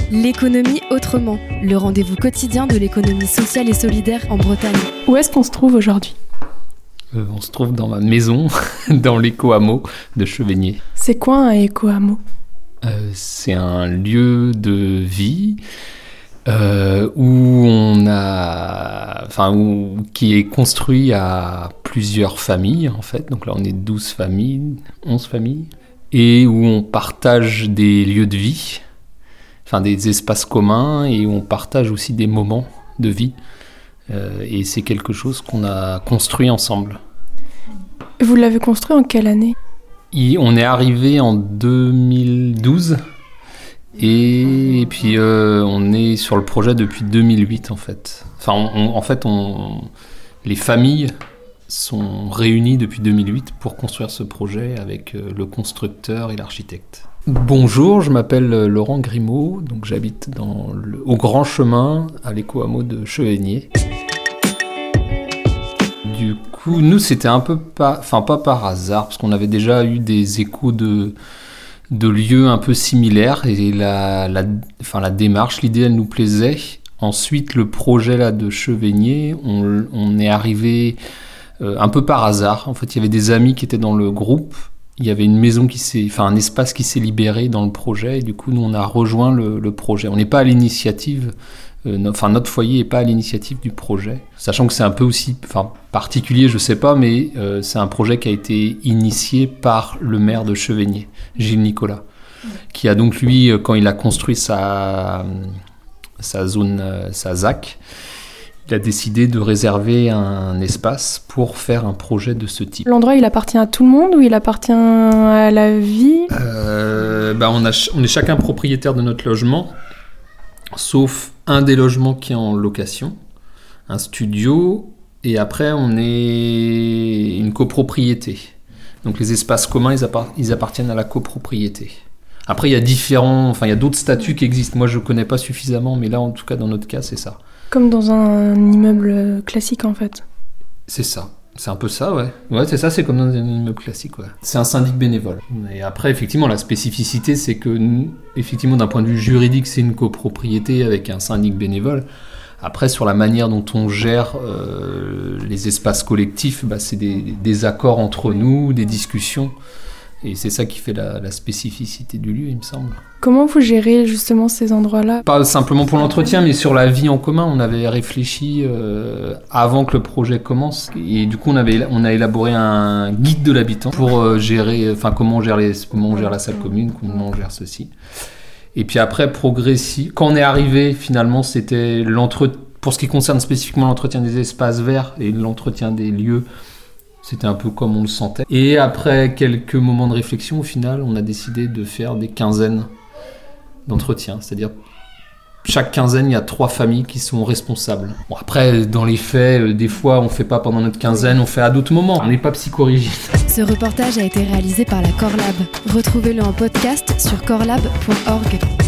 L'économie autrement, le rendez-vous quotidien de l'économie sociale et solidaire en Bretagne. Où est-ce qu'on se trouve aujourd'hui ? On se trouve dans ma maison, dans l'éco-hameau de Chevenier. C'est quoi un éco-hameau ? C'est un lieu de vie qui est construit à plusieurs familles en fait. Donc là on est 12 familles, 11 familles, et où on partage des lieux de vie, enfin des espaces communs, et où on partage aussi des moments de vie. Et c'est quelque chose qu'on a construit ensemble. Vous l'avez construit en quelle année ? On est arrivé en 2012 et puis on est sur le projet depuis 2008 en fait. Les familles sont réunies depuis 2008 pour construire ce projet avec le constructeur et l'architecte. Bonjour, je m'appelle Laurent Grimaud, donc j'habite au Grand Chemin à l'éco-hameau de Chevenier. Du coup, nous, c'était un peu pas par hasard, parce qu'on avait déjà eu des échos de lieux un peu similaires, et la démarche, l'idée, elle nous plaisait. Ensuite, le projet là de Chevenier, on est arrivé un peu par hasard. En fait, il y avait des amis qui étaient dans le groupe. Il y avait un espace qui s'est libéré dans le projet, et du coup, nous, on a rejoint le projet. On n'est pas à l'initiative. Notre foyer n'est pas à l'initiative du projet, sachant que c'est un peu aussi particulier, je sais pas, mais c'est un projet qui a été initié par le maire de Chevenier, Gilles Nicolas, qui a donc lui, quand il a construit sa zone, sa ZAC, il a décidé de réserver un espace pour faire un projet de ce type. L'endroit, il appartient à tout le monde ou il appartient à la vie ? On est chacun propriétaire de notre logement, sauf un des logements qui est en location, un studio, et après on est une copropriété. Donc les espaces communs, ils appartiennent à la copropriété. Après il y a d'autres statuts qui existent, moi je connais pas suffisamment, mais là en tout cas dans notre cas c'est ça. Comme dans un immeuble classique en fait. C'est ça. C'est un peu ça, ouais. Ouais, c'est ça, c'est comme dans un immeuble classique, ouais. C'est un syndic bénévole. Et après, effectivement, la spécificité, c'est que, effectivement, d'un point de vue juridique, c'est une copropriété avec un syndic bénévole. Après, sur la manière dont on gère les espaces collectifs, c'est des accords entre nous, des discussions. Et c'est ça qui fait la spécificité du lieu, il me semble. Comment vous gérez justement ces endroits-là ? Pas simplement pour l'entretien, mais sur la vie en commun. On avait réfléchi avant que le projet commence. Et du coup, on a élaboré un guide de l'habitant pour gérer, comment on gère la salle commune, comment on gère ceci. Et puis après, quand on est arrivé, finalement, c'était pour ce qui concerne spécifiquement l'entretien des espaces verts et l'entretien des lieux. C'était un peu comme on le sentait. Et après quelques moments de réflexion, au final, on a décidé de faire des quinzaines d'entretiens. C'est-à-dire, chaque quinzaine, il y a 3 familles qui sont responsables. Bon, après, dans les faits, des fois, on ne fait pas pendant notre quinzaine, on fait à d'autres moments. On n'est pas psychorigide. Ce reportage a été réalisé par la Corlab. Retrouvez-le en podcast sur corlab.org.